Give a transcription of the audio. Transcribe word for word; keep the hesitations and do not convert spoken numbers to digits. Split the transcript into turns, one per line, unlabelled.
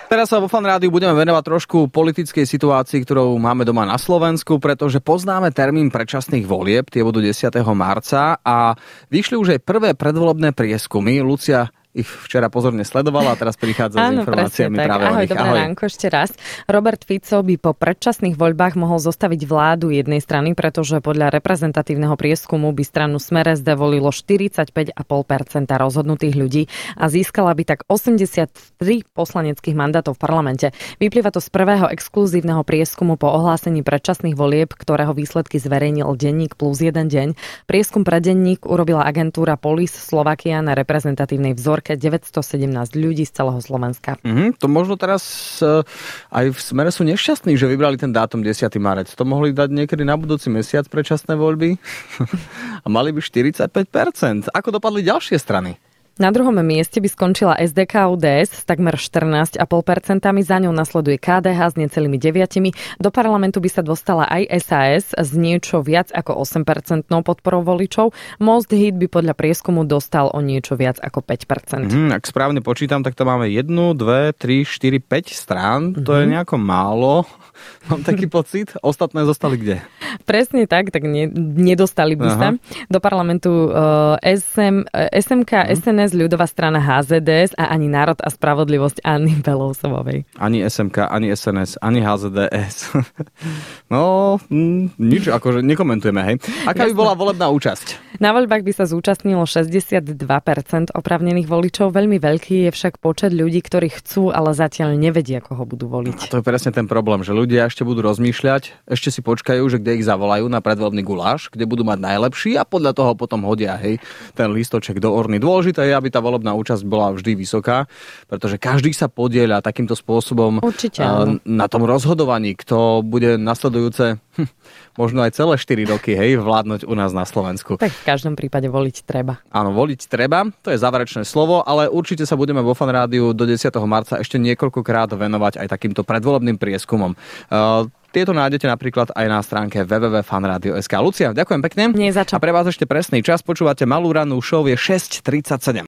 Teraz sa vo Fan Rádiu budeme venovať trošku politickej situácii, ktorú máme doma na Slovensku, pretože poznáme termín predčasných volieb, tie budú desiateho marca a vyšli už aj prvé predvolebné prieskumy. Lucia ich včera pozorne sledovala a teraz prichádza
Áno,
s informáciami
presne,
práve
tak. Ahoj,
o nich.
dobré ránko ešte raz. Robert Fico by po predčasných voľbách mohol zostaviť vládu jednej strany, pretože podľa reprezentatívneho prieskumu by stranu Smer es dé volilo štyridsaťpäť celá päť percenta rozhodnutých ľudí a získala by tak osemdesiattri poslaneckých mandátov v parlamente. Vyplýva to z prvého exkluzívneho prieskumu po ohlásení predčasných volieb, ktorého výsledky zverejnil denník Plus jeden deň. Prieskum pre denník urobila agentúra Polis Slovakia na reprezentatívnej vzorke deväťstosedemnásť ľudí z celého Slovenska.
Mm, to možno teraz uh, aj v Smere sú nešťastní, že vybrali ten dátum desiateho marca. To mohli dať niekedy na budúci mesiac predčasné voľby a mali by štyridsaťpäť percent. Ako dopadli ďalšie strany?
Na druhom mieste by skončila es dé ká ú dé es s takmer štrnásť celá päť percenta, za ňou nasleduje ká dé há s necelými deväť percent. Do parlamentu by sa dostala aj es a es s niečo viac ako osem percentnou podporou voličov. Most Hit by podľa prieskumu dostal o niečo viac ako päť percent.
Mm, ak správne počítam, tak tam máme jednu, dve, tri, štyri, päť strán. Mm-hmm. To je nejako málo. Mám taký pocit. Ostatné zostali kde?
Presne tak, tak ne, nedostali by Aha. sa. Do parlamentu uh, es em, es em ká, mm. es en es, ľudová strana há zet dé es a ani Národ a spravodlivosť Anny Belousovej.
Ani es em ká, ani es en es, ani há zet dé es. No, mm, nič, akože nekomentujeme, hej. Aká by bola volebná účasť?
Na voľbách by sa zúčastnilo šesťdesiatdva percent oprávnených voličov. Veľmi veľký je však počet ľudí, ktorí chcú, ale zatiaľ nevedia, koho budú voliť.
A to je presne ten problém, že ľudia ešte budú rozmýšľať, ešte si počkajú, že kde ich zavolajú na predvoľbný guláš, kde budú mať najlepší a podľa toho potom hodia, hej, ten lístoček do urny. Dôležité je, aby tá volebná účasť bola vždy vysoká, pretože každý sa podieľa takýmto spôsobom
Určite,
na tom rozhodovaní, kto bude nasledujúce hm, možno aj celé štyri roky, hej, vládnuť u nás na Slovensku.
Tak v každom prípade voliť treba.
Áno, voliť treba, to je záverečné slovo, ale určite sa budeme vo Fan Rádiu do desiateho marca ešte niekoľkokrát venovať aj takýmto predvolebným prieskumom. Uh, Tieto nájdete napríklad aj na stránke w w w bodka fan radio bodka es ká. Lucia, ďakujem pekne.
Nie za čo.
A pre vás ešte presný čas. Počúvate Malú rannú show, je šesť tridsaťsedem.